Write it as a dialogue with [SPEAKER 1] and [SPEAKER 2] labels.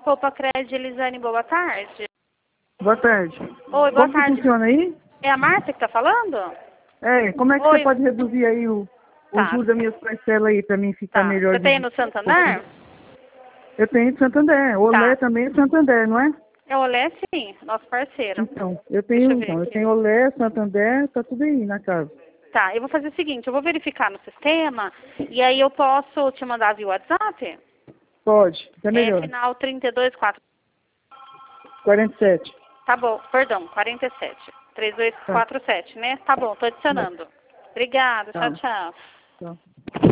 [SPEAKER 1] Poupa Crédito, Elisane, boa tarde.
[SPEAKER 2] Boa tarde.
[SPEAKER 1] Oi, boa
[SPEAKER 2] Como
[SPEAKER 1] tarde.
[SPEAKER 2] que funciona aí?
[SPEAKER 1] É a Márcia que tá falando?
[SPEAKER 2] É, como é que
[SPEAKER 1] Oi.
[SPEAKER 2] você pode reduzir aí o
[SPEAKER 1] Tá.
[SPEAKER 2] juros das minhas parcelas aí pra mim ficar
[SPEAKER 1] Tá.
[SPEAKER 2] melhor?
[SPEAKER 1] Você tem no Santander?
[SPEAKER 2] Eu tenho de Santander. Olé também é Santander, não é?
[SPEAKER 1] É o Olé, sim, nosso parceiro.
[SPEAKER 2] Então, eu
[SPEAKER 1] Deixa
[SPEAKER 2] tenho,
[SPEAKER 1] eu ver
[SPEAKER 2] eu
[SPEAKER 1] aqui.
[SPEAKER 2] tenho Olé, Santander, tá tudo aí na casa.
[SPEAKER 1] Tá, eu vou fazer o seguinte, eu vou verificar no sistema e aí eu posso te mandar via WhatsApp?
[SPEAKER 2] Pode, tá melhor.
[SPEAKER 1] Final 324.
[SPEAKER 2] 47.
[SPEAKER 1] Tá bom, perdão, 47. 3247, né? Tá bom, tô adicionando. Obrigada,
[SPEAKER 2] Tá.
[SPEAKER 1] tchau, tchau.
[SPEAKER 2] Tá.